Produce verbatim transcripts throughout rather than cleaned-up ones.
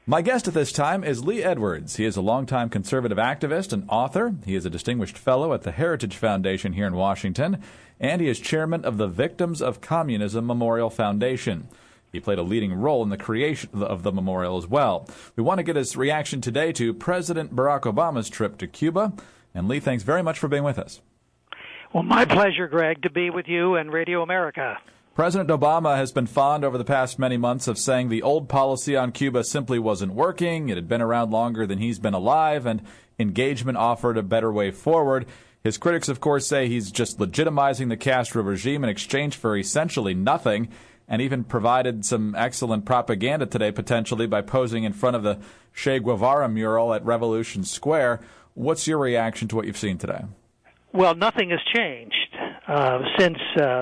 My guest at this time is Lee Edwards. He is a longtime conservative activist and author. He is a distinguished fellow at the Heritage Foundation here in Washington, and he is chairman of the Victims of Communism Memorial Foundation. He played a leading role in the creation of the memorial as well. We want to get his reaction today to President Barack Obama's trip to Cuba. And Lee, thanks very much for being with us. Well, my pleasure, Greg, to be with you and Radio America. President Obama has been fond over the past many months of saying the old policy on Cuba simply wasn't working. It had been around longer than he's been alive, and engagement offered a better way forward. His critics, of course, say he's just legitimizing the Castro regime in exchange for essentially nothing, and even provided some excellent propaganda today, potentially, by posing in front of the Che Guevara mural at Revolution Square. What's your reaction to what you've seen today? Well, nothing has changed uh, since uh,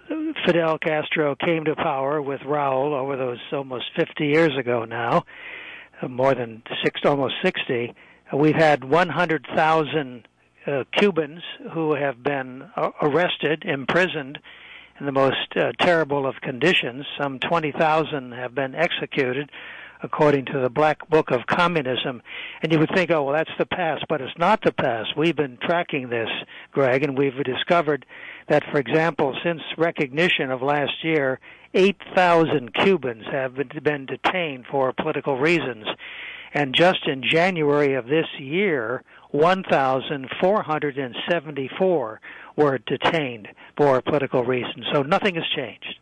Fidel Castro came to power with Raul over those almost fifty years ago now, uh, more than six, almost sixty. Uh, we've had one hundred thousand uh, Cubans who have been uh, arrested, imprisoned in the most uh, terrible of conditions. Some twenty thousand have been executed, according to the Black Book of Communism. And you would think, oh, well, that's the past, but it's not the past. We've been tracking this, Greg, and we've discovered that, for example, since recognition of last year, eight thousand Cubans have been, been detained for political reasons. And just in January of this year, one thousand four hundred seventy-four were detained for political reasons. So nothing has changed.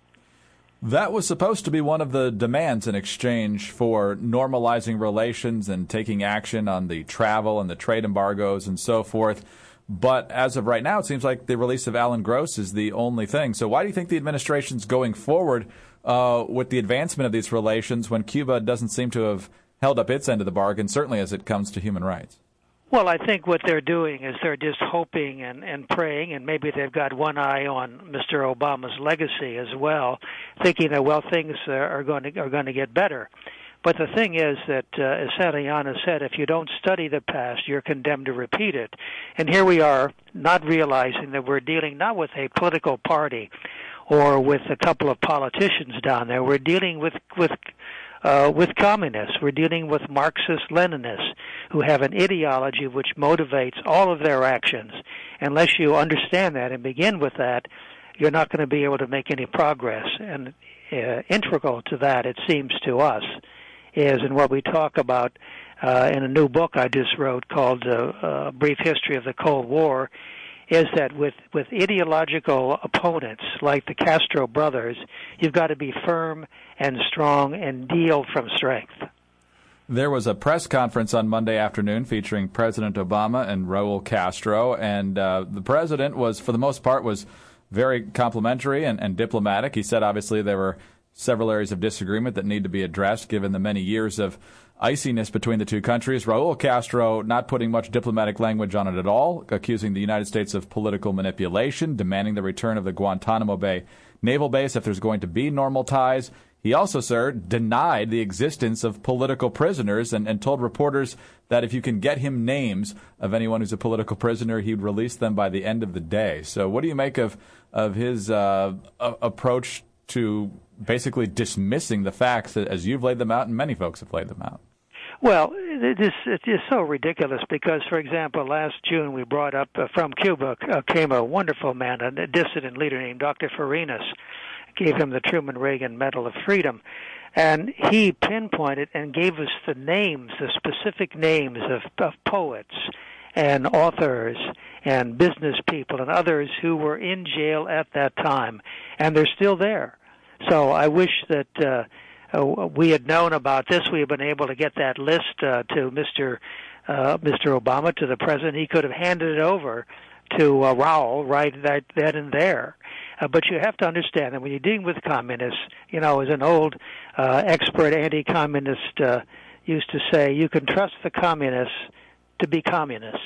That was supposed to be one of the demands in exchange for normalizing relations and taking action on the travel and the trade embargoes and so forth. But as of right now, it seems like the release of Alan Gross is the only thing. So why do you think the administration's going forward uh, with the advancement of these relations when Cuba doesn't seem to have held up its end of the bargain, certainly as it comes to human rights? Well, I think what they're doing is they're just hoping and, and praying, and maybe they've got one eye on Mister Obama's legacy as well, thinking that, well, things are going to are going to get better. But the thing is that, uh, as Santayana said, if you don't study the past, you're condemned to repeat it. And here we are, not realizing that we're dealing not with a political party or with a couple of politicians down there. We're dealing with with Uh, with communists. We're dealing with Marxist-Leninists who have an ideology which motivates all of their actions. Unless you understand that and begin with that, you're not going to be able to make any progress. And uh, integral to that, it seems to us, is in what we talk about uh, in a new book I just wrote called uh, uh, Brief History of the Cold War, is that with, with ideological opponents like the Castro brothers, you've got to be firm and strong and deal from strength. There was a press conference on Monday afternoon featuring President Obama and Raul Castro, and uh, the president was, for the most part, was very complimentary and, and diplomatic. He said, obviously, there were several areas of disagreement that need to be addressed given the many years of iciness between the two countries. Raul Castro not putting much diplomatic language on it at all, accusing the United States of political manipulation, demanding the return of the Guantanamo Bay naval base if there's going to be normal ties. He also, sir, denied the existence of political prisoners and, and told reporters that if you can get him names of anyone who's a political prisoner, he'd release them by the end of the day. So what do you make of, of his uh, a- approach to basically dismissing the facts as you've laid them out and many folks have laid them out? Well, it is, it is so ridiculous because, for example, last June we brought up uh, from Cuba uh, came a wonderful man, a dissident leader named Doctor Farinas, gave him the Truman Reagan Medal of Freedom. And he pinpointed and gave us the names, the specific names of, of poets and authors and business people and others who were in jail at that time, and they're still there. So I wish that uh, uh, we had known about this. We had been able to get that list uh, to Mister Uh, Mister Obama, to the president. He could have handed it over to uh, Raul right that then and there. Uh, but you have to understand that when you're dealing with communists, you know, as an old uh, expert anti-communist uh, used to say, you can trust the communists to be communists.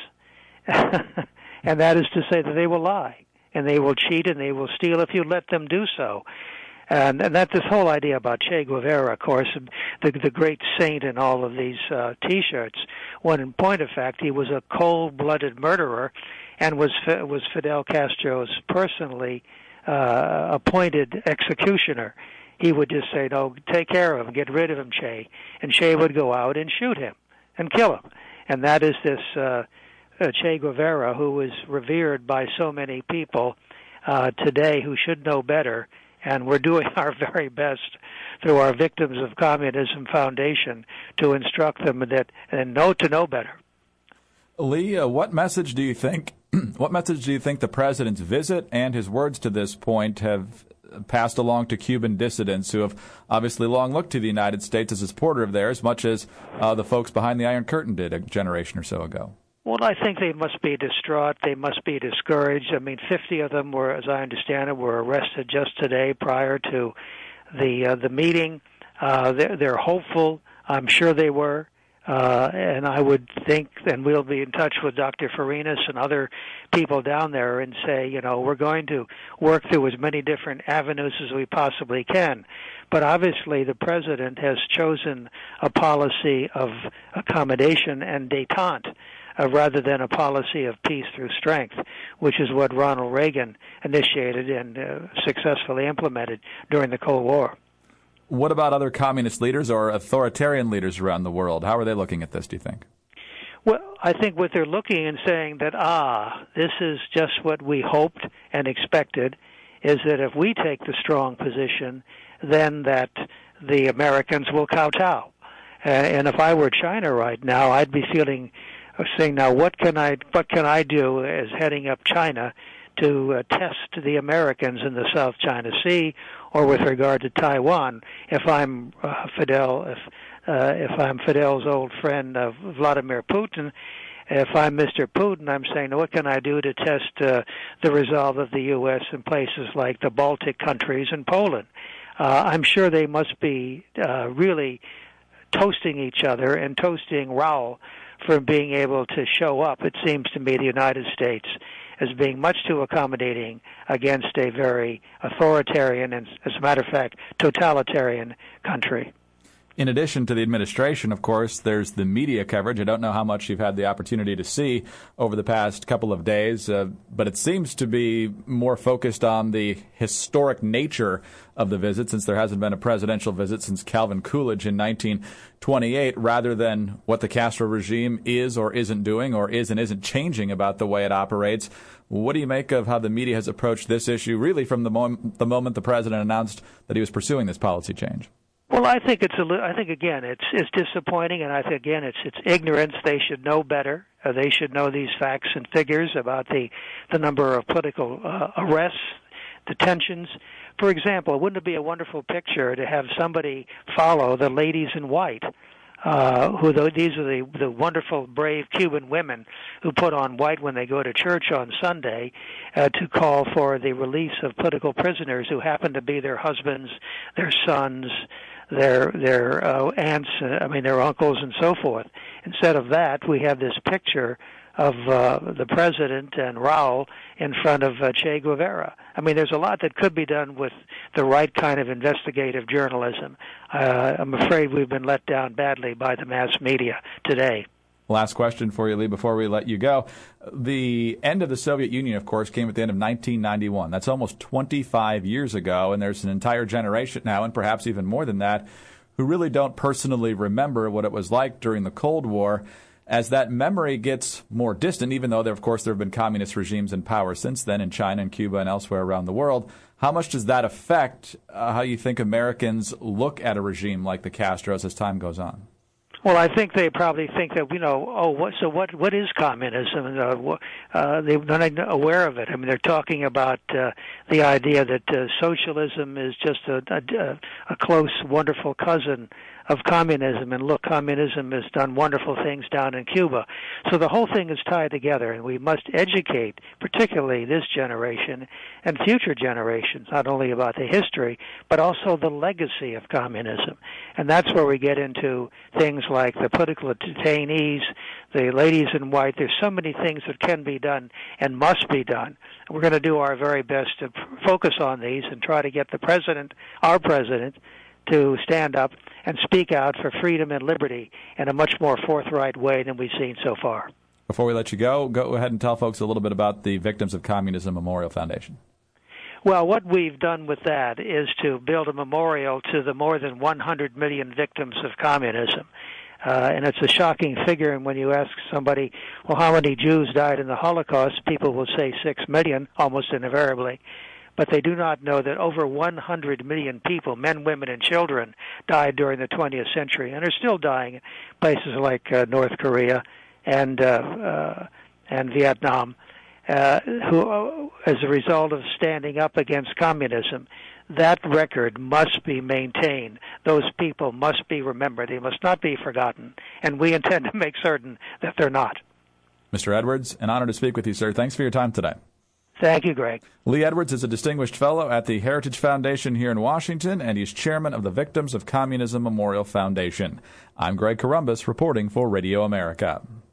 And that is to say that they will lie, and they will cheat, and they will steal if you let them do so. And, and that this whole idea about Che Guevara, of course, the, the great saint in all of these uh, T-shirts, when in point of fact he was a cold-blooded murderer and was was Fidel Castro's personally uh, appointed executioner. he would just say, no, take care of him, get rid of him, Che. And Che would go out and shoot him and kill him. And that is this uh, uh, Che Guevara, who was revered by so many people uh, today who should know better. And we're doing our very best through our Victims of Communism Foundation to instruct them that and know to know better. Lee, uh, what message do you think? What message do you think the president's visit and his words to this point have passed along to Cuban dissidents who have obviously long looked to the United States as a supporter of theirs, much as uh, the folks behind the Iron Curtain did a generation or so ago? Well, I think they must be distraught. They must be discouraged. I mean, fifty of them were, as I understand it, were arrested just today prior to the uh, the meeting. Uh, they're, they're hopeful. I'm sure they were. Uh, and I would think, and we'll be in touch with Doctor Farinas and other people down there and say, you know, we're going to work through as many different avenues as we possibly can. But obviously the president has chosen a policy of accommodation and détente uh, rather than a policy of peace through strength, which is what Ronald Reagan initiated and uh, successfully implemented during the Cold War. What about other communist leaders or authoritarian leaders around the world? How are they looking at this, do you think? Well, I think what they're looking and saying that, ah, this is just what we hoped and expected, is that if we take the strong position, then that the Americans will kowtow. Uh, and if I were China right now, I'd be feeling, saying, now what can I, what can I do as heading up China to uh, test the Americans in the South China Sea or with regard to Taiwan? If I'm uh, Fidel, if uh, if I'm Fidel's old friend uh, Vladimir Putin, if I'm Mister Putin, I'm saying, what can I do to test uh, the resolve of the U S in places like the Baltic countries and Poland? Uh, I'm sure they must be uh, really toasting each other and toasting Raul for being able to show up. It seems to me the United States as being much too accommodating against a very authoritarian and, as a matter of fact, totalitarian country. In addition to the administration, of course, there's the media coverage. I don't know how much you've had the opportunity to see over the past couple of days, uh, but it seems to be more focused on the historic nature of the visit, since there hasn't been a presidential visit since Calvin Coolidge in nineteen twenty-eight, rather than what the Castro regime is or isn't doing or is and isn't changing about the way it operates. What do you make of how the media has approached this issue, really from the, mom- the moment the president announced that he was pursuing this policy change? Well, I think it's a. I think again, it's it's disappointing, and I think again, it's it's ignorance. They should know better. Uh, they should know these facts and figures about the the number of political uh, arrests, detentions. For example, wouldn't it be a wonderful picture to have somebody follow the ladies in white? Uh, who the, these are the the wonderful, brave Cuban women who put on white when they go to church on Sunday uh, to call for the release of political prisoners who happen to be their husbands, their sons, their their uh, aunts, uh, I mean their uncles, and so forth. Instead of that, we have this picture of uh, the president and Raul in front of uh, Che Guevara. I mean, there's a lot that could be done with the right kind of investigative journalism. Uh, I'm afraid we've been let down badly by the mass media today. Last question for you, Lee, before we let you go. The end of the Soviet Union, of course, came at the end of nineteen ninety-one. That's almost twenty-five years ago, and there's an entire generation now, and perhaps even more than that, who really don't personally remember what it was like during the Cold War. As that memory gets more distant, even though, there, of course, there have been communist regimes in power since then in China and Cuba and elsewhere around the world, how much does that affect uh, how you think Americans look at a regime like the Castros as time goes on? Well, I think they probably think that, you know, oh, what, so what, what is communism? Uh, uh, they're not aware of it. I mean, they're talking about uh, the idea that uh, socialism is just a, a, a close, wonderful cousin of communism. And look, communism has done wonderful things down in Cuba. So the whole thing is tied together, and we must educate, particularly this generation and future generations, not only about the history, but also the legacy of communism. And that's where we get into things like the political detainees, the ladies in white. There's so many things that can be done and must be done. We're going to do our very best to focus on these and try to get the president, our president, to stand up and speak out for freedom and liberty in a much more forthright way than we've seen so far. Before we let you go, go ahead and tell folks a little bit about the Victims of Communism Memorial Foundation. Well, what we've done with that is to build a memorial to the more than one hundred million victims of communism. Uh, and it's a shocking figure, and when you ask somebody, well, how many Jews died in the Holocaust, people will say six million, almost invariably. But they do not know that over one hundred million people, men, women, and children, died during the twentieth century and are still dying in places like uh, North Korea and uh, uh, and Vietnam, uh, who, as a result of standing up against communism. That record must be maintained. Those people must be remembered. They must not be forgotten. And we intend to make certain that they're not. Mister Edwards, an honor to speak with you, sir. Thanks for your time today. Thank you, Greg. Lee Edwards is a distinguished fellow at the Heritage Foundation here in Washington, and he's chairman of the Victims of Communism Memorial Foundation. I'm Greg Corombos, reporting for Radio America.